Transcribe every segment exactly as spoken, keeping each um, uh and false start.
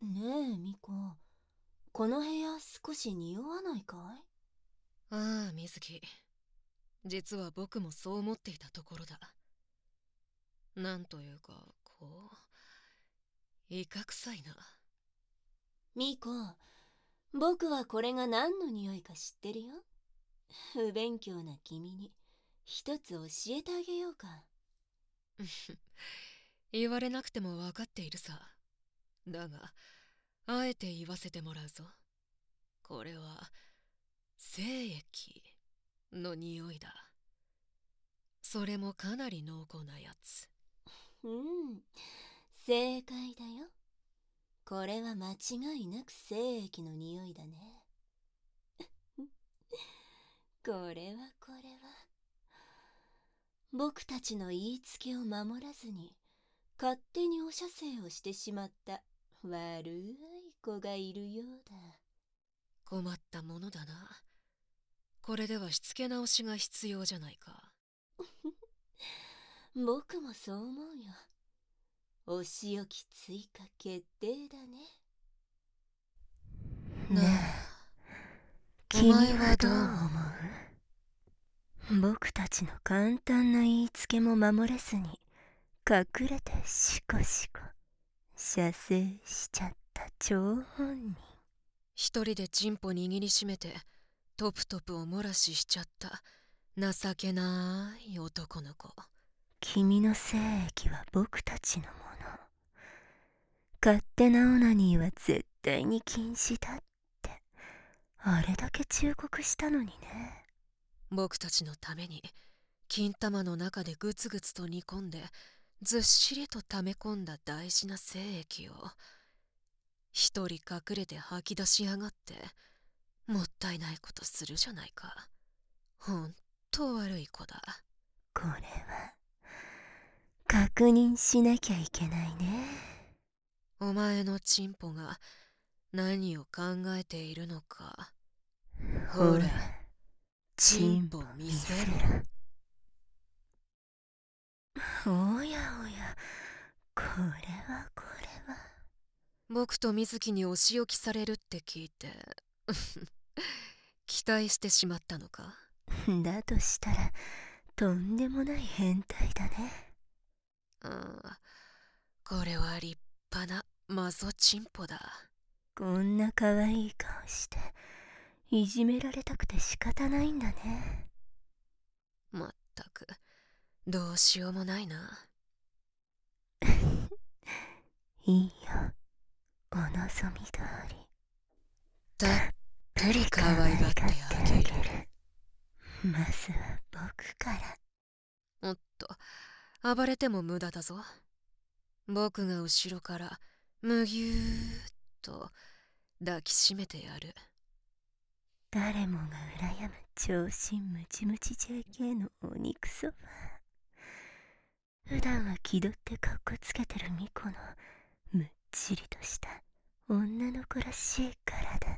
ねえ、ミコ。この部屋少し匂わないかい？ ああ、水木。実は僕もそう思っていたところだ。なんというか、こう、いかくさいな。 ミコ、僕はこれが何の匂いか知ってるよ。不勉強な君に一つ教えてあげようか。 言われなくても分かっているさ。だが、あえて言わせてもらうぞ。これは、精液の匂いだ。それもかなり濃厚なやつ。 うん、正解だよ。これは間違いなく精液の匂いだね。これはこれは。僕たちの言いつけを守らずに勝手にお射精をしてしまった悪い子がいるようだ。 困ったものだな。これではしつけ直しが必要じゃないか。 僕もそう思うよ。お仕置き追加決定だね。 なあ、 ねえ、 お前君ははどう思う？ どう思う？僕たちの簡単な言いつけも守れずに隠れてシコシコ射精しちゃった張本人。 一人でチンポ握りしめてトプトプおもらししちゃった情けない男の子。 君の精液は僕たちのもの。勝手なオナニーは絶対に禁止だってあれだけ忠告したのにね。 僕たちのために金玉の中でグツグツと煮込んでずっしりと溜め込んだ大事な精液を一人隠れて吐き出しやがって、もったいないことするじゃないか。ほんと悪い子だ。 これは確認しなきゃいけないね。 お前のチンポが何を考えているのか。ほら、 ほら、チンポチンポ見見せせろ。 ろ。おやおや、これはこれは。 僕と水木にお仕置きされるって聞いて期待してしまったのか。 だとしたらとんでもない変態だね。 ああ、これは立派なマゾチンポだ。 こんな可愛い顔していじめられたくて仕方ないんだね。 まったくどうしようもないな。 いいよ、お望み通りたっぷり可愛がってあげる。 まずは僕から。 おっと、暴れても無駄だぞ。僕が後ろからむぎゅーっと抱きしめてやる。 誰もが羨む長身ムチムチ ジェーケー のお肉ソファー。普段は気取ってかっこつけてるミコのむっちりとした女の子らしい体。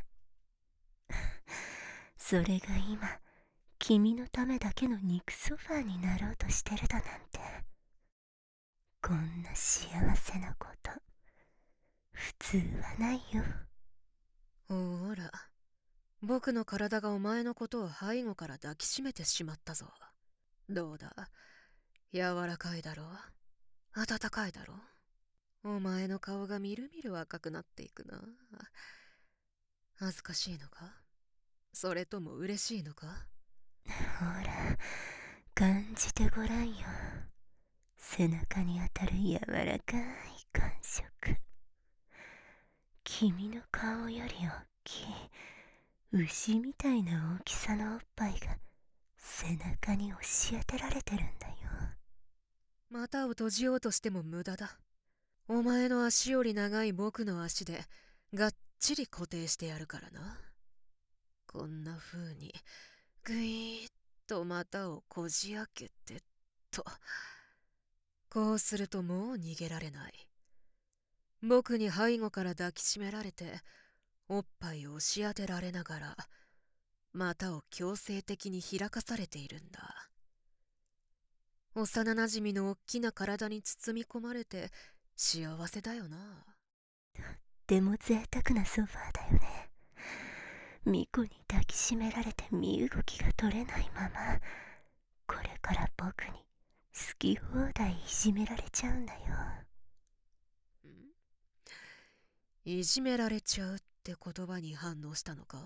それが今君のためだけの肉ソファーになろうとしてるだなんて。こんな幸せなこと普通はないよ。 ほら、僕の体がお前のことを背後から抱きしめてしまったぞ。どうだ、柔らかいだろう、暖かいだろう。お前の顔がみるみる赤くなっていくな。恥ずかしいのか、それとも嬉しいのか。 ほら、感じてごらんよ。背中に当たる柔らかい感触。君の顔より大きい牛みたいな大きさのおっぱいが背中に押し当てられてるんだよ。 股を閉じようとしても無駄だ。お前の足より長い僕の足でがっちり固定してやるからな。こんな風にぐいーっと股をこじ開けてと。こうするともう逃げられない。僕に背後から抱きしめられておっぱいを押し当てられながら股を強制的に開かされているんだ。幼なじみのおっきな体に包み込まれて幸せだよな。 っても贅沢なソファーだよね。ミコに抱きしめられて身動きが取れないまま、これから僕に好き放題いじめられちゃうんだよ。 いじめられちゃうって言葉に反応したのか？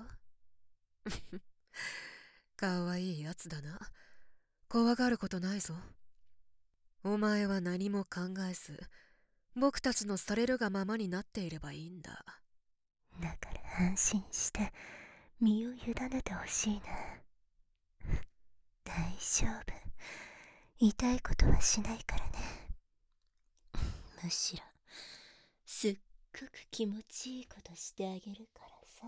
かわいいやつだな。怖がることないぞ。お前は何も考えず、僕たちのされるがままになっていればいいんだ。 だから安心して身を委ねてほしいな。大丈夫。痛いことはしないからね。むしろすっごく気持ちいいことしてあげるからさ。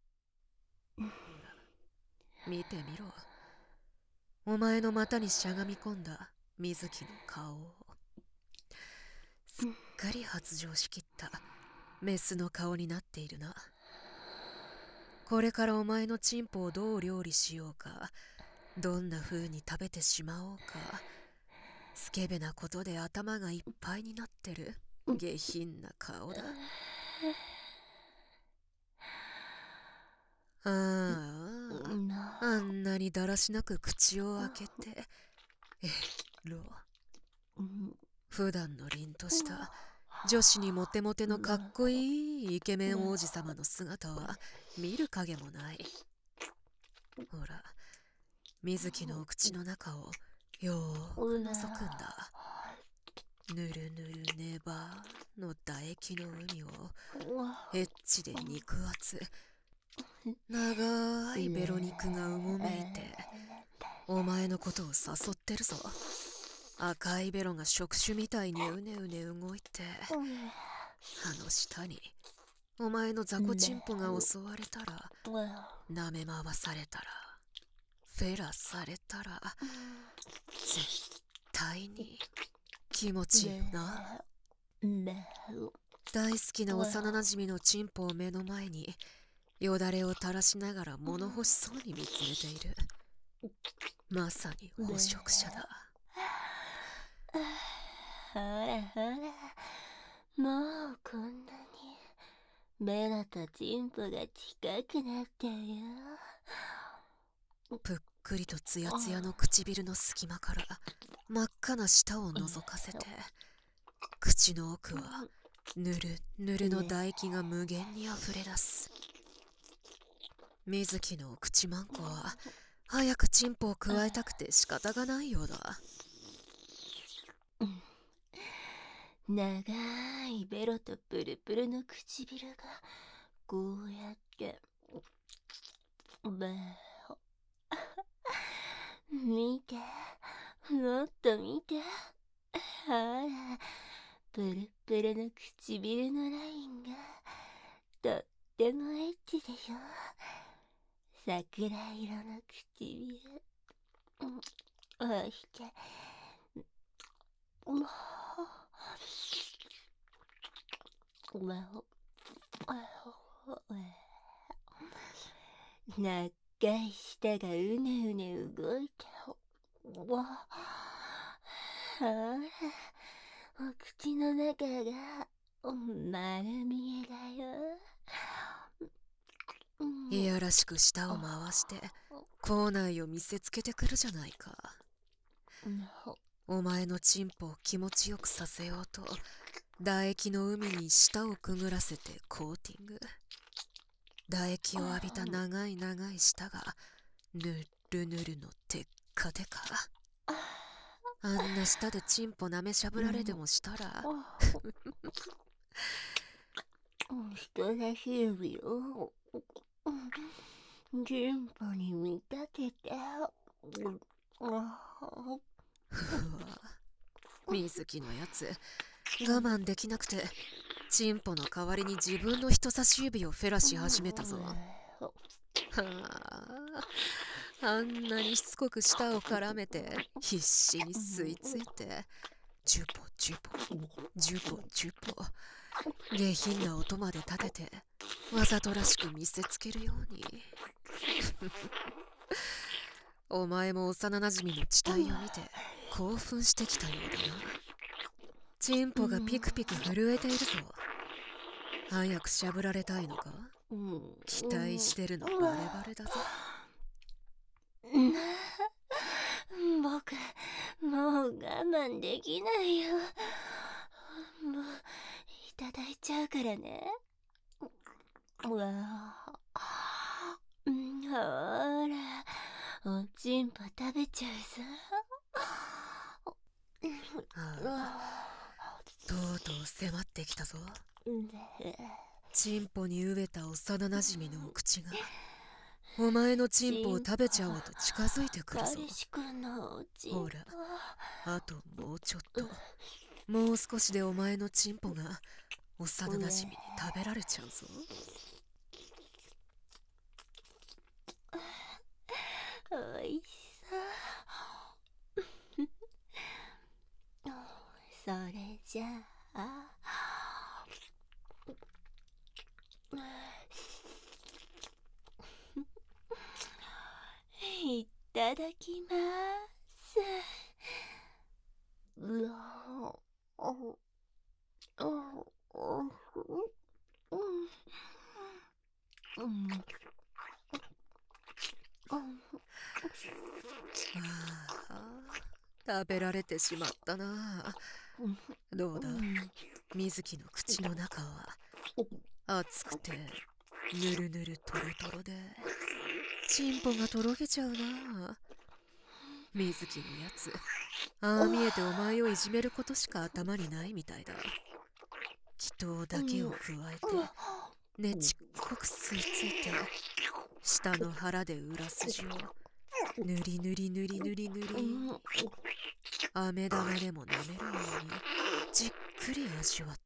見てみろ。お前の股にしゃがみ込んだ水木の顔を。すっかり発情しきったメスの顔になっているな。これからお前のチンポをどう料理しようか、どんな風に食べてしまおうか、スケベなことで頭がいっぱいになってる下品な顔だ。ああ、あんなにだらしなく口を開けて、えろ。普段の凛とした女子にモテモテのかっこいいイケメン王子様の姿は見る影もない。ほら、水木のお口の中をよーく覗くんだ。ぬるぬるねばの唾液の海をエッチで肉厚、長いベロ肉がうごめいてお前のことを誘ってるぞ。赤いベロが触手みたいにうねうね動いて、あの下にお前の雑魚チンポが襲われたら、舐め回されたら、フェラされたら、絶対に気持ちいいな。大好きな幼なじみのチンポを目の前によだれを垂らしながら物欲しそうに見つめている。まさに捕食者だ。 ほらほら、もうこんなにベロとチンポが近くなってるよ。 ぷっくりとツヤツヤの唇の隙間から真っ赤な舌を覗かせて、口の奥はぬるぬるの唾液が無限にあふれ出す。水木の口まんこは早くチンポをくわえたくて仕方がないようだ。 長いベロとプルプルの唇がこうやってベロ見て、もっと見て、ほらプルプルの唇のラインがとってもエッチでしょ。桜色の唇、おしてもう長い舌がうねうね動いて、わあら、お口の中が丸見えだよ。 いやらしく舌を回して口内を見せつけてくるじゃないか。お前のチンポを気持ちよくさせようと唾液の海に舌をくぐらせてコーティング。唾液を浴びた長い長い舌がぬるぬるのテッカテカ。あんな舌でチンポ舐めしゃぶられでもしたら人差し指をチンポに見立てて水木のやつ我慢できなくてチンポの代わりに自分の人差し指をフェラし始めたぞ。はあ、あんなにしつこく舌を絡めて必死に吸い付いてジュポジュポジュポジュポ下品な音まで立ててわざとらしく見せつけるようにお前も幼なじみの地帯を見て興奮してきたようだな。チンポがピクピク震えているぞ。 早くしゃぶられたいのか？期待してるのバレバレだぞ。 僕、もう我慢できないよ。もう、いただいちゃうからね。うわあ、ほら、おちんぽ食べちゃうぞ。 とうとう迫ってきたぞ。チンポに飢えた幼なじみのお口がお前のチンポを食べちゃおうと近づいてくるぞ。ほら、あともうちょっと、もう少しでお前のチンポが幼なじみに食べられちゃうぞ。 おいしそう。それじゃあ、いただきます。うわああ、食べられてしまったな。どうだ、水木の口の中は熱くてぬるぬるとろとろでチンポがとろけちゃうな。水木のやつ、ああ見えてお前をいじめることしか頭にないみたいだ。祈祷だけを加えてねちっこく吸い付いて下の腹で裏筋をぬりぬりぬりぬりぬり飴玉でも舐めるようにじっくり味わって、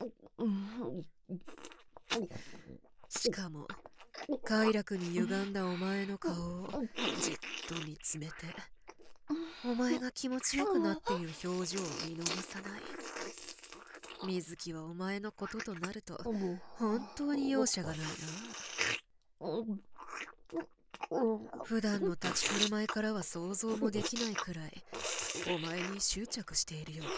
しかも快楽に歪んだお前の顔をじっと見つめて、お前が気持ちよくなっている表情を見逃さない。水木はお前のこととなると本当に容赦がないな。普段の立ち振る舞いからは想像もできないくらいお前に執着しているよ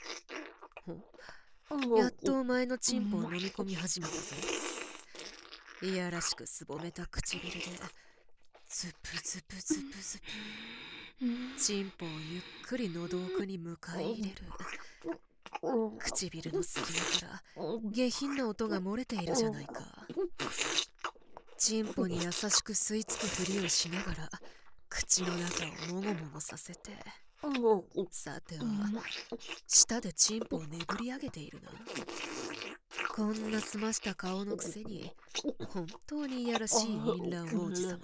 うだ。やっとお前のチンポを飲み込み始めたぞ。いやらしくすぼめた唇でズプズプズプズプチンポをゆっくり喉奥に迎え入れる。唇の隙間から下品な音が漏れているじゃないか。チンポに優しく吸い付くふりをしながら口の中をもごもごさせて、さては舌でチンポをねぶり上げているな。こんな澄ました顔のくせに本当にいやらしい淫乱王子様だ。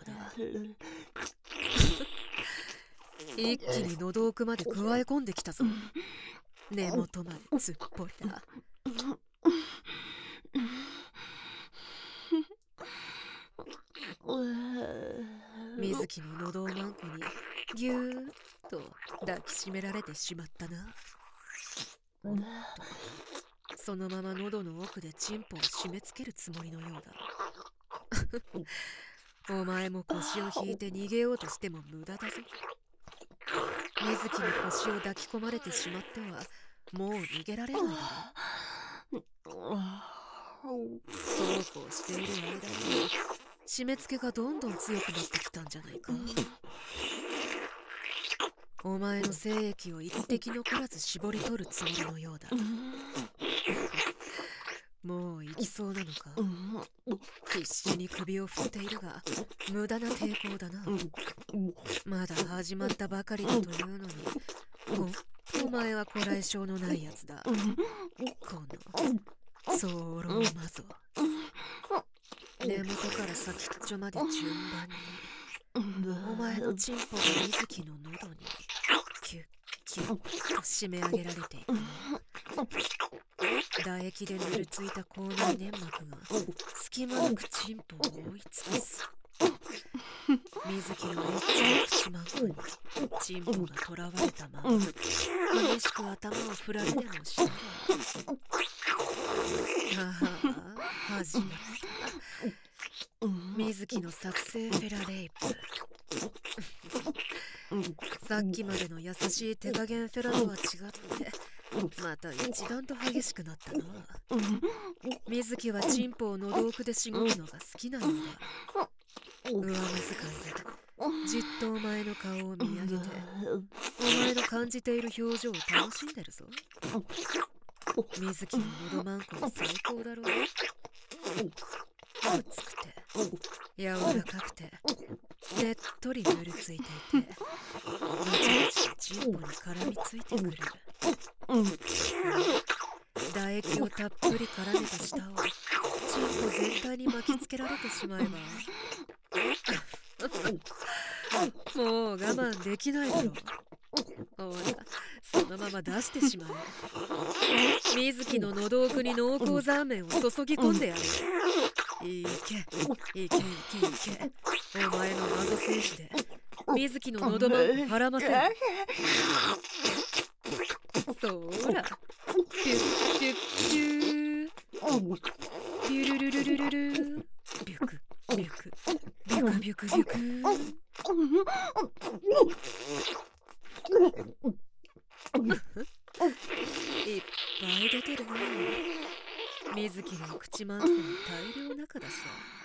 一気に喉奥まで加え込んできたぞ。根元まですっぽりだ。水木の喉をマンコにぎゅーっと抱きしめられてしまったな。おっと、そのまま喉の奥でチンポを締め付けるつもりのようだ。お前も腰を引いて逃げようとしても無駄だぞ。水木に腰を抱き込まれてしまってはもう逃げられないだろう。そうこうしている間に締め付けがどんどん強くなってきたんじゃないか。お前の精液を一滴残らず絞り取るつもりのようだ。もう行きそうなのか。必死に首を振っているが無駄な抵抗だな。まだ始まったばかりだというのにお, お前はこらえ性のないやつだ。このそうろうまぞ。根元から先っちょまで順番にお前のチンポが水木の喉にキュッキュッと締め上げられていく。唾液でぬるついた口内粘膜が隙間なくチンポを覆い尽くす。水木のエッチな口まんこにチンポがとらわれたまま激しく頭を振られでもしてはあ始まった。水木の作成フェラレイプ。さっきまでの優しい手加減フェラとは違ってまた一段と激しくなったな。水木はチンポを喉奥でしごくのが好きなようだ。上目遣いでじっとお前の顔を見上げて、お前の感じている表情を楽しんでるぞ。水木の喉マンコは最高だろう。熱くて柔らかくてねっとり塗りついていて、ブチブチとチンポに絡みついてくる。唾液をたっぷり絡めた舌をチンポ全体に巻きつけられてしまえばもう我慢できないだろう。ほら、そのまま出してしまえ。水木の喉奥に濃厚ザーメンを注ぎ込んでやる。いけ、いけいけいけ。お前の謎戦士で水木の喉マンコはらませる。そら、ピュッピュッピュー、ピュルルルルルル、ビュクビュクビュクビュクビュク。いっぱい出てるね。水木の口マンコの大量中だし。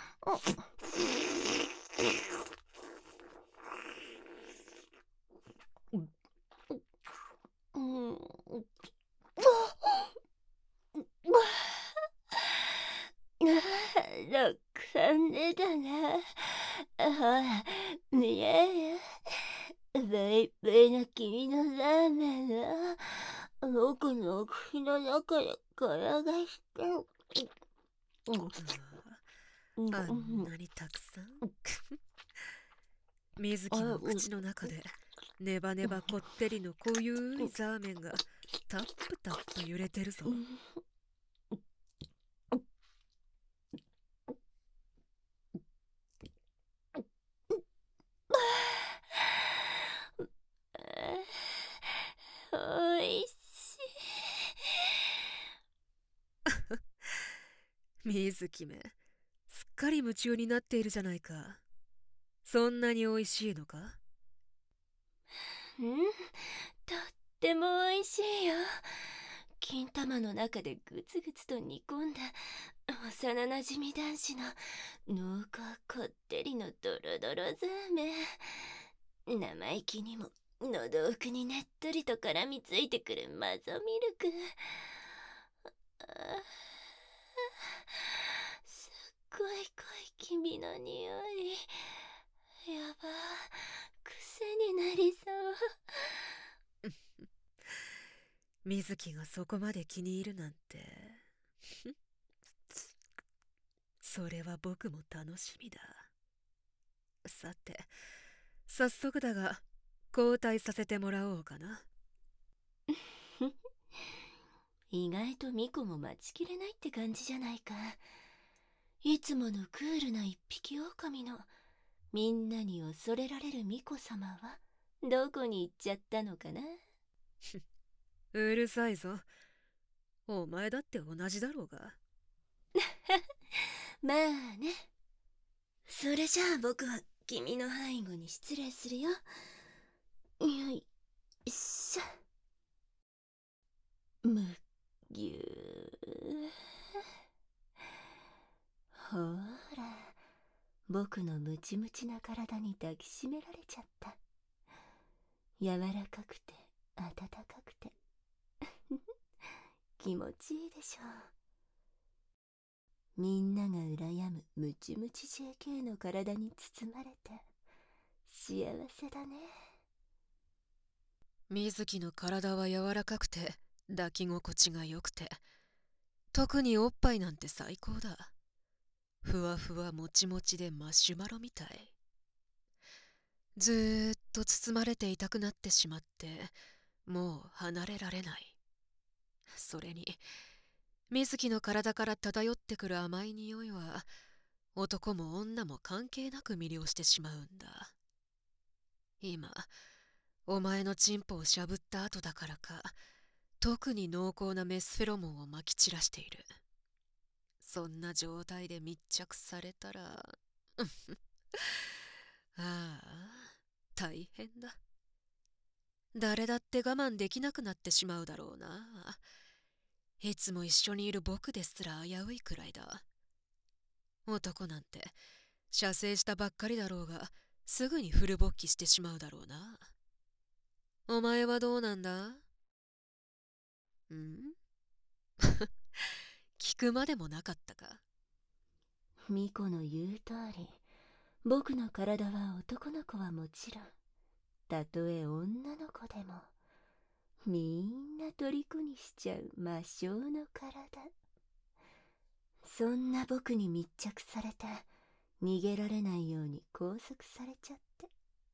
ろくさんでだな。ほら、見えよ。ブイブイの君のラーメンが僕のお口の中で転がして。 あんなにたくさん。水木の口の中でネバネバこってりの濃ゆいザーメンがタップタップ揺れてるぞ。 おいしい。 水木め、すっかり夢中になっているじゃないか。そんなにおいしいのか？ うん、とってもおいしいよ。金玉の中でグツグツと煮込んだ幼なじみ男子の濃厚こってりのドロドロザーメン。生意気にも喉奥にねっとりと絡みついてくるマゾミルク。すっごい濃い君の匂い。やば、癖になりそう。 水木がそこまで気に入るなんてそれは僕も楽しみだ。さて、早速だが交代させてもらおうかな。 意外とミコも待ちきれないって感じじゃないか。いつものクールな一匹狼のみんなに恐れられるミコ様はどこに行っちゃったのかな。 うるさいぞ。お前だって同じだろうが。 まあね。それじゃあ僕は君の背後に失礼するよ。よいしょ。むぎゅー。ほーら、僕のムチムチな体に抱きしめられちゃった。柔らかくて温かくて気持ちいいでしょう。みんなが羨むムチムチ ジェーケー の体に包まれて幸せだね。 水木の体は柔らかくて抱き心地が良くて、特におっぱいなんて最高だ。ふわふわもちもちでマシュマロみたい。ずーっと包まれていたくなってしまって、もう離れられない。それに水木の体から漂ってくる甘い匂いは男も女も関係なく魅了してしまうんだ。今お前のチンポをしゃぶった後だからか、特に濃厚なメスフェロモンをまき散らしている。そんな状態で密着されたらああ大変だ。 誰だって我慢できなくなってしまうだろうな。いつも一緒にいる僕ですら危ういくらいだ。男なんて射精したばっかりだろうが、すぐにフル勃起してしまうだろうな。お前はどうなんだ？ん聞くまでもなかったか。 巫女の言う通り、僕の体は男の子はもちろん、たとえ女の子でも、みんな虜にしちゃう魔性の体。そんな僕に密着されて、逃げられないように拘束されちゃって。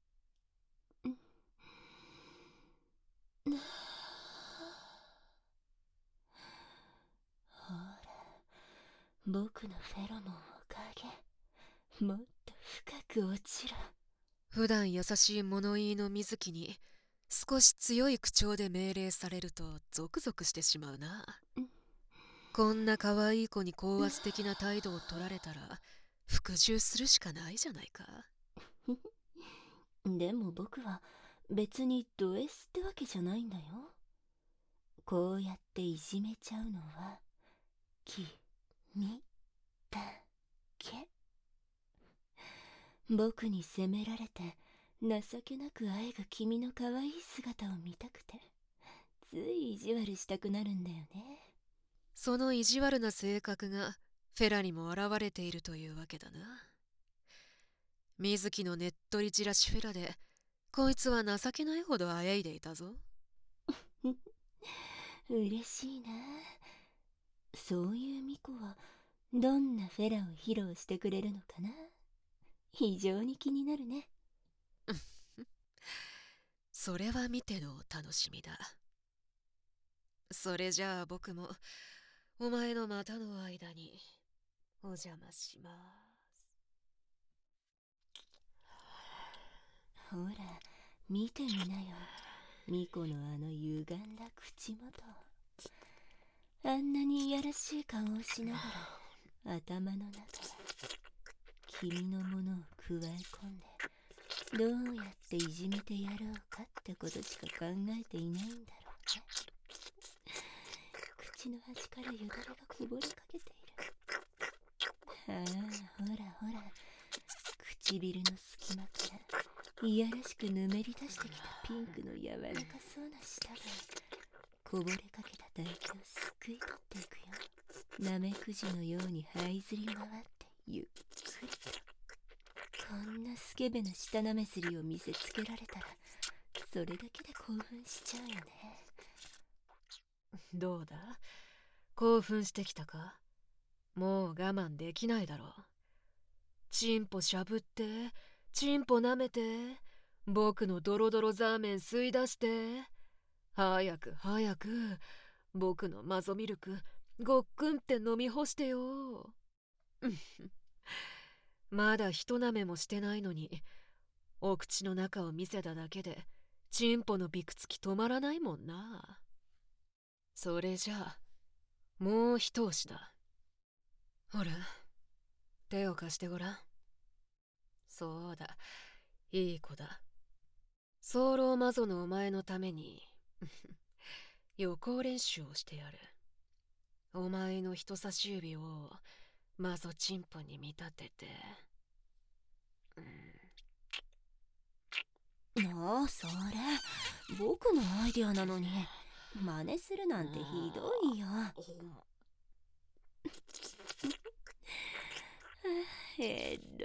ほら、僕のフェロモンを嗅げ。もっと深く落ちろ。 普段優しい物言いの水木に少し強い口調で命令されるとゾクゾクしてしまうな。こんな可愛い子に高圧的な態度を取られたら服従するしかないじゃないか。 でも僕は別にド S ってわけじゃないんだよ。こうやっていじめちゃうのは君だけ。僕に責められて情けなくあえぐ君の可愛い姿を見たくて、つい意地悪したくなるんだよね。 その意地悪な性格がフェラにも現れているというわけだな。水木のねっとりじらしフェラでこいつは情けないほどあやいでいたぞ。 嬉しいな。そういう巫女はどんなフェラを披露してくれるのかな。非常に気になるね。 それは見てのお楽しみだ。それじゃあ僕もお前の股の間にお邪魔します。 ほら、見てみなよ。巫女のあの歪んだ口元。あんなにいやらしい顔をしながら頭の中君のものを加え込んで、どうやっていじめてやろうかってことしか考えていないんだろうね。口の端からよだれがこぼれかけている。ああ、ほらほら、唇の隙間からいやらしくぬめり出してきたピンクの柔らかそうな舌がこぼれかけた唾液をすくい取っていくよ。なめくじのように這いずり回ってゆっくりと。こんなスケベな舌なめすりを見せつけられたら、それだけで興奮しちゃうよね。 どうだ、興奮してきたか？もう我慢できないだろう。チンポしゃぶって、チンポ舐めて、僕のドロドロザーメン吸い出して、早く早く僕のマゾミルクごっくんって飲み干してよ。まだ一舐めもしてないのに、お口の中を見せただけでチンポのびくつき止まらないもんな。それじゃあもう一押しだ。ほら、手を貸してごらん。そうだ、いい子だ。早漏魔女のお前のために予行練習をしてやる。お前の人差し指を魔女チンポに見立てて、 うん、なあ、それ僕のアイデアなのに真似するなんてひどいよ。へどい。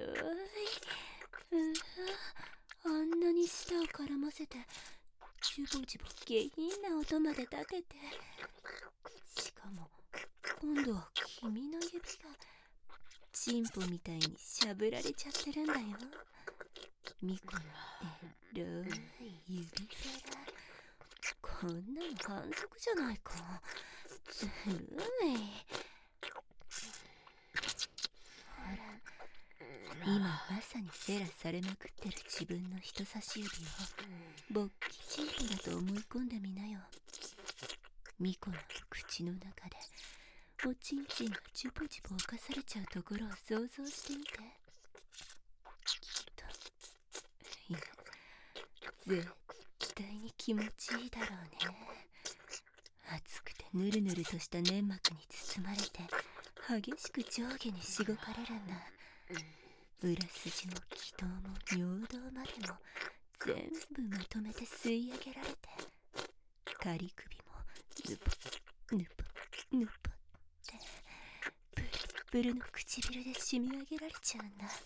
あんなに舌を絡ませてジュボジュボ下品な音まで立てて、しかも今度は君の指がチンポみたいにしゃぶられちゃってるんだよ。巫女のエロい指フェラ。こんなの反則じゃないか。ずるい。ほら、今まさにフェラされまくってる自分の人差し指を勃起チンポだと思い込んでみなよ。巫女の口の中でおちんちんがジュボジュボ犯されちゃうところを想像してみて。きっと、いや、絶対に気持ちいいだろうね。熱くてぬるぬるとした粘膜に包まれて激しく上下にしごかれるんだ。裏筋も気筒も尿道までも全部まとめて吸い上げられて、仮首もぬぽぬぽぬぽってプルプルの唇で染み上げられちゃうんだ。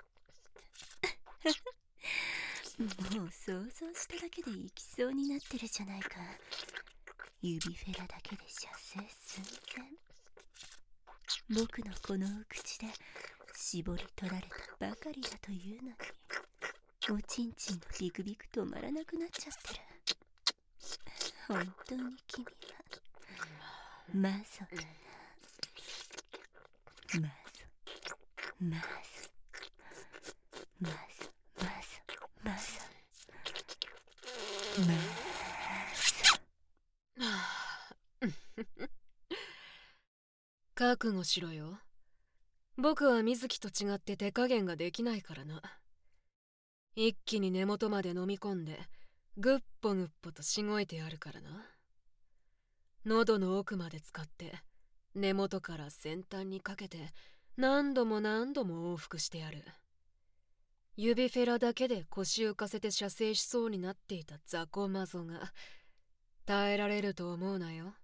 もう想像しただけで行きそうになってるじゃないか。指フェラだけで射精寸前。僕のこのお口で絞り取られたばかりだというのに、おちんちんのビクビク止まらなくなっちゃってる。本当に君はマゾだな。マゾマゾマゾマゾマゾマゾ。 覚悟しろよ。僕は水木と違って手加減ができないからな。一気に根元まで飲み込んでぐっぽぐっぽとしごいてやるからな。喉の奥まで使って根元から先端にかけて何度も何度も往復してやる。指フェラだけで腰浮かせて射精しそうになっていた雑魚マゾが耐えられると思うなよ。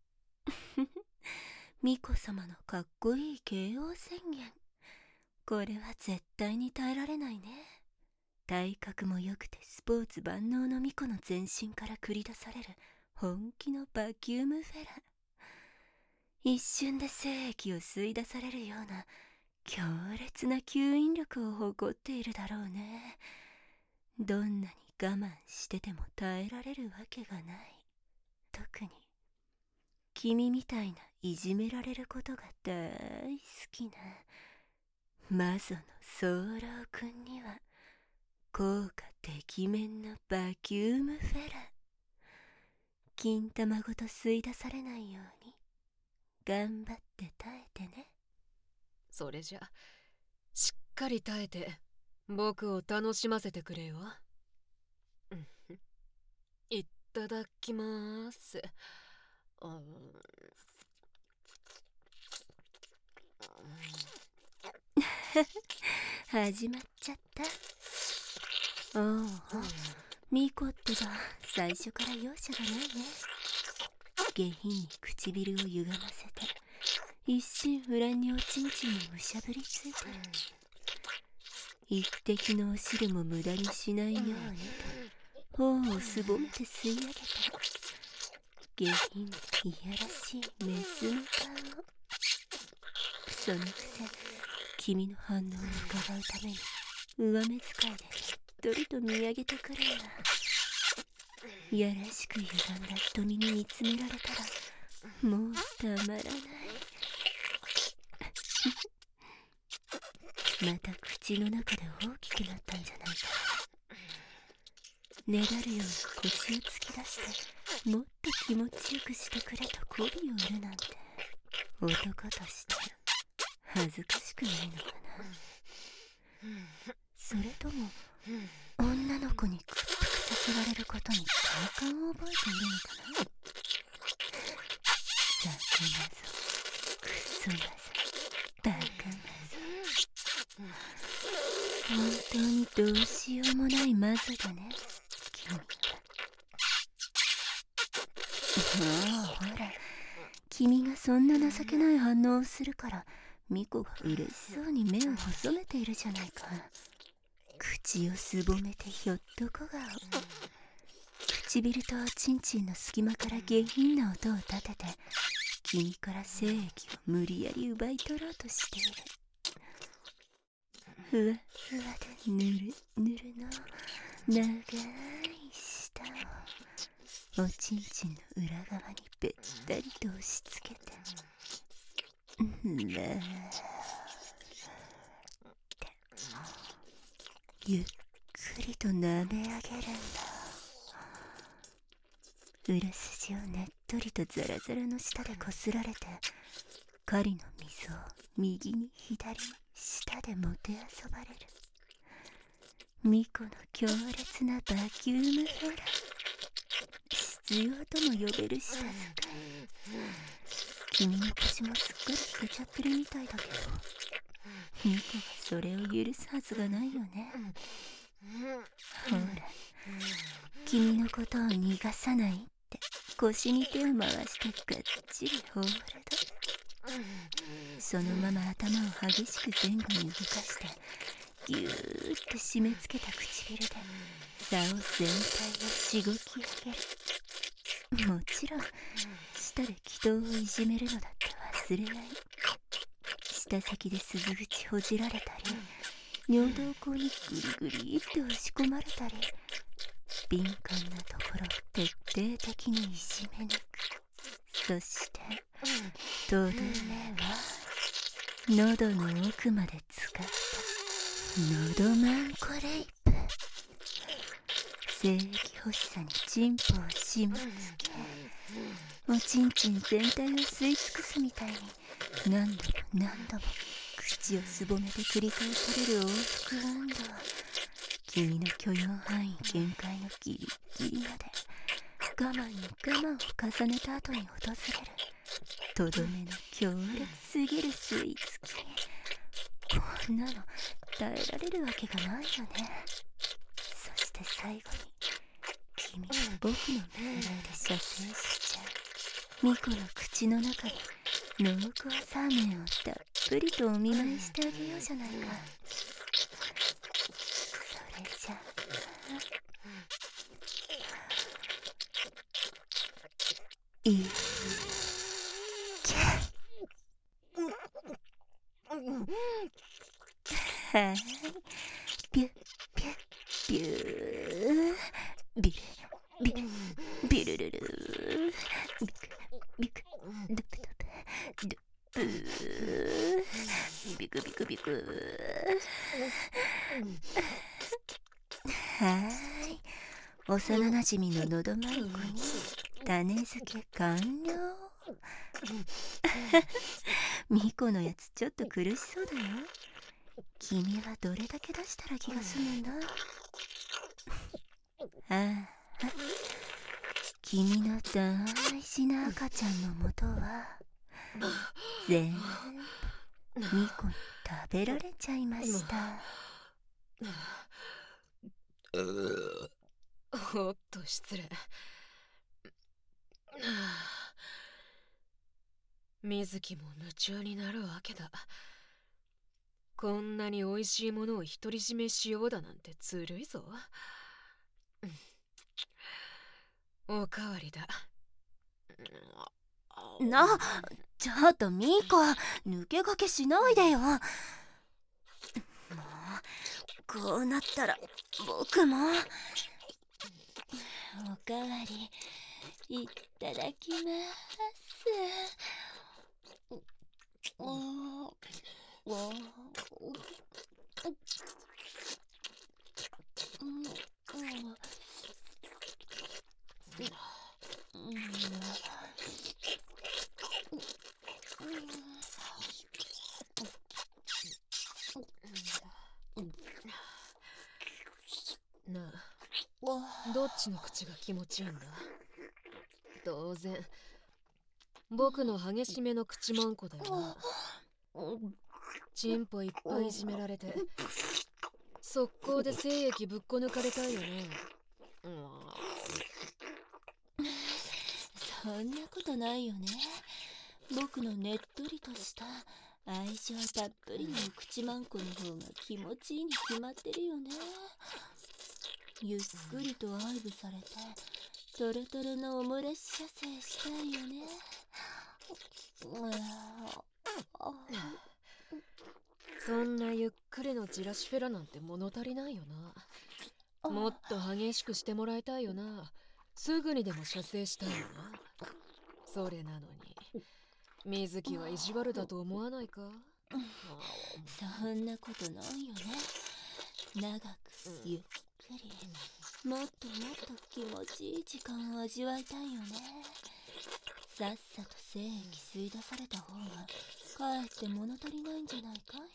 巫女様のかっこいい ケーオー 宣言。これは絶対に耐えられないね。体格も良くてスポーツ万能の巫女の全身から繰り出される本気のバキュームフェラ。一瞬で精液を吸い出されるような強烈な吸引力を誇っているだろうね。どんなに我慢してても耐えられるわけがない。特に君みたいないじめられることが大好きなマゾの早漏くんには効果てきめんのバキュームフェラ。金玉ごと吸い出されないように頑張って耐えてね。 それじゃしっかり耐えて僕を楽しませてくれよ。いただきまーす。 始まっちゃった。おうおう、巫女ってば最初から容赦がないね。下品に唇を歪ませて一心不乱におちんちんにむしゃぶりついてる。一滴のお汁も無駄にしないようにと頬をすぼめて吸い上げた下品でいやらしいメスの顔。そのくせ君の反応を伺うために上目遣いでしっとりと見上げてくるんだ。やらしく歪んだ瞳に見つめられたらもうたまらない。また口の中で大きくなったんじゃないか。ねだるように腰を突き出してもっと気持ちよくしてくれと媚びを売るなんて男として恥ずかしくないのかな。それとも女の子に屈服させられることに快感を覚えているのかな。ザコマゾ、クソマゾ、バカマゾ。本当にどうしようもないマゾだね、君は。ほらほら、君がそんな情けない反応をするから巫女が嬉しそうに目を細めているじゃないか。口をすぼめてひょっとこ顔。唇とおちんちんの隙間から下品な音を立てて君から精液を無理やり奪い取ろうとしている。ふわふわでぬるぬるの長い舌をおちんちんの裏側にべったりと押し付けてらゆっくりと舐め上げるんだ。裏筋をねっとりとザラザラの下でこすられて狩りの水を右に左に舌でもてあそばれる巫女の強烈なバキュームフェラ。 必要とも呼べる舌遣い。君の腰もすっかりつけちゃってるみたいだけど、ミコがそれを許すはずがないよね。ほら、君のことを逃がさないって腰に手を回してがっちりホールド。そのまま頭を激しく前後に動かしてぎゅーっと締め付けた唇で竿全体をしごき上げる。もちろん舌で気筒をいじめるのだって忘れない。舌先で鈴口ほじられたり、尿道口にグリグリって押し込まれたり、敏感なところを徹底的にいじめ抜く。そしてとどめは喉の奥まで使った喉マンコレイプ。精液欲しさにチンポを締め付け、おちんちん全体を吸い尽くすみたいに何度も何度も口をすぼめて繰り返される往復運動。君の許容範囲限界のギリギリまで我慢に我慢を重ねた後に訪れるとどめの強烈すぎる吸い付き。こんなの耐えられるわけがないよね。そして最後に君は僕の命令で射精しちゃう。ミコの口の中に濃厚サーメンをたっぷりとお見舞いしてあげようじゃないか。それじゃいいけ。はい、ピュッピュッピュー、ビルビルビルルル、ビクビクドゥプドゥプドゥプー、ビクビクビク。はーい、幼なじみののどまんこに種付け完了。ミコのやつちょっと苦しそうだよ。君はどれだけ出したら気が済むんだ。ああ、君の大事な赤ちゃんのもとは全部ミコに食べられちゃいました。 おっと失礼。水木も夢中になるわけだ。こんなに美味しいものを独り占めしようだなんてずるいぞ。おかわりだ。 な、ちょっとミコ、抜け駆けしないでよ。もうこうなったら僕もおかわりいただきます。おおおなあ、どっちの口が気持ちいいんだ？当然僕の激しめの口まんこだよな。チンポいっぱいいじめられて速攻で精液ぶっこ抜かれたいよね。 そんなことないよね。僕のねっとりとした愛情たっぷりのお口まんこの方が気持ちいいに決まってるよね。ゆっくりと愛撫されてトロトロのオムライス射精したいよね。 そんなゆっくりのジラシフェラなんて物足りないよな。もっと激しくしてもらいたいよな。すぐにでも射精したいよな。それなのに水木は意地悪だと思わないか？ そんなことないよね。長くゆっくり、もっともっと気持ちいい時間を味わいたいよね。さっさと精液吸い出された方がかえって物足りないんじゃないかい？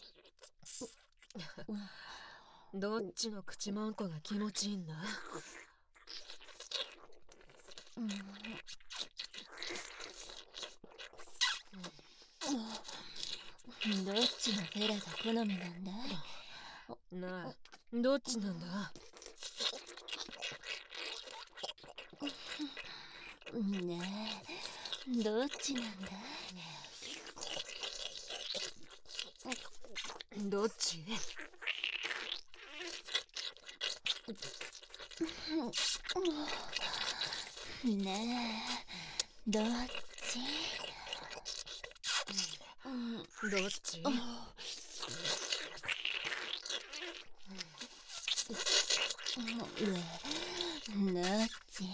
どっちの口まんこが気持ちいいんだ？ どっちのフェラが好みなんだい？ なあ、どっちなんだ？ ねえ、どっちなんだい？ どっち？ ねえ、どっち？ どっち？ どっち？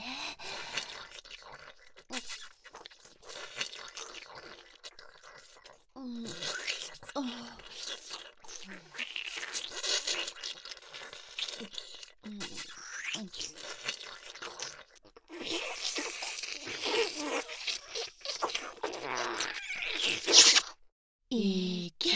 いけ。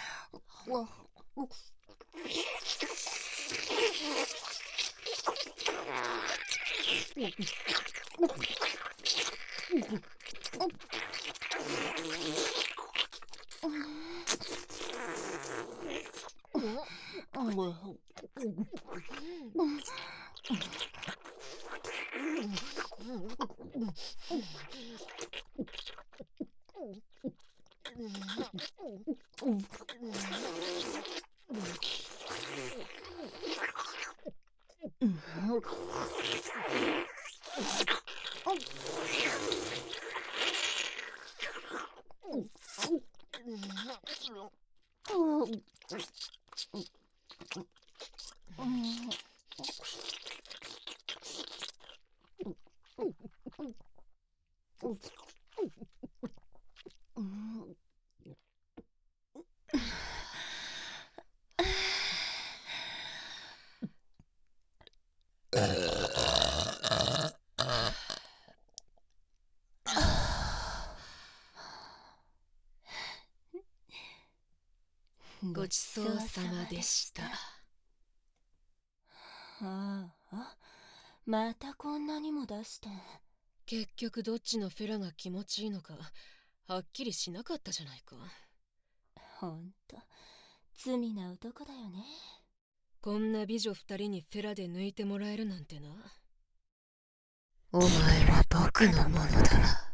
ごちそうさまでした。 ああ、またこんなにも出して。 結局どっちのフェラが気持ちいいのかはっきりしなかったじゃないか。 ほんと罪な男だよね。 こんな美女二人にフェラで抜いてもらえるなんてな。お前は僕のものだ。